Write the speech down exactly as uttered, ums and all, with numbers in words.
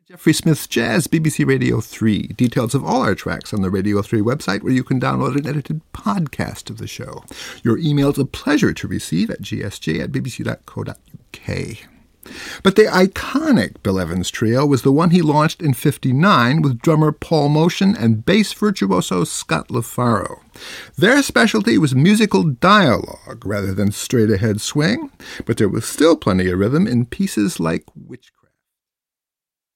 Jeffrey Smith's Jazz, B B C Radio three. Details of all our tracks on the Radio three website, where you can download an edited podcast of the show. Your email's a pleasure to receive at g s j at b b c dot co dot u k. But the iconic Bill Evans Trio was the one he launched in fifty-nine with drummer Paul Motian and bass virtuoso Scott LaFaro. Their specialty was musical dialogue rather than straight-ahead swing, but there was still plenty of rhythm in pieces like Witchcraft.